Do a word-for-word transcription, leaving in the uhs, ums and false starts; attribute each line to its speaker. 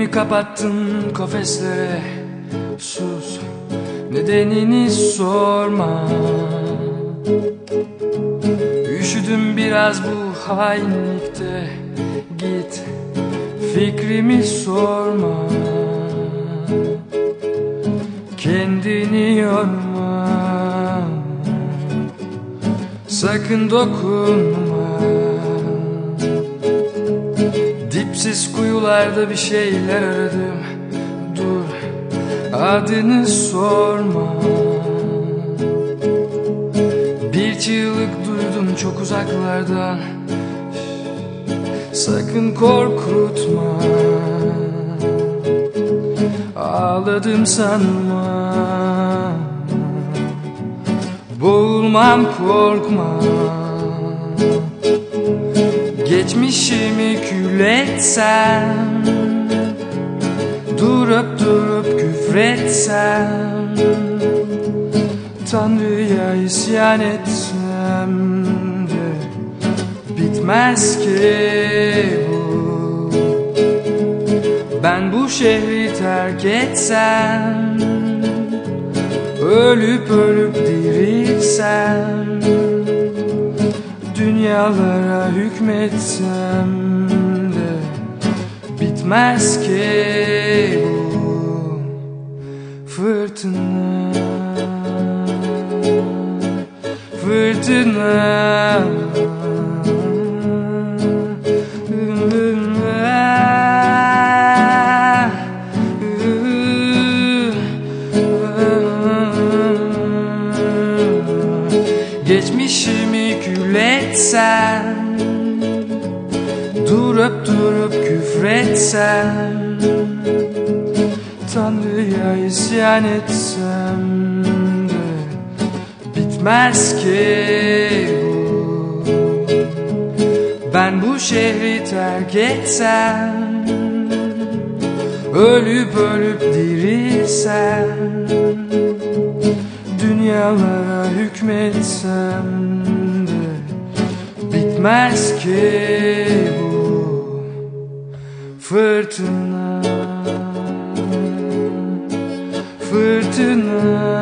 Speaker 1: Kendimi kapattım kafeslere. Sus, nedenini sorma. Üşüdüm biraz bu hainlikte. Git, fikrimi sorma. Kendini yorma. Sakın dokunma. Dipsiz kuyularda bir şeyler aradım. Dur, adını sorma. Bir çığlık duydum çok uzaklardan. Sakın korkutma. Ağladım sanma. Boğulmam, korkma. Geçmişimi kül etsem, durup durup küfretsem, Tanrı'ya isyan etsem de bitmez ki bu. Ben bu şehri terk etsem, ölüp ölüp dirilsem, dünyalara hükmetsem de bitmez ki bu fırtına. Fırtına. Geçmişimi kül etsem, durup durup küfretsem, Tanrı'ya isyan etsem de bitmez ki bu. Ben bu şehri terk etsem, ölüp ölüp dirilsem, dünyalara hükmetsem de bitmez ki bu fırtına. Fırtına.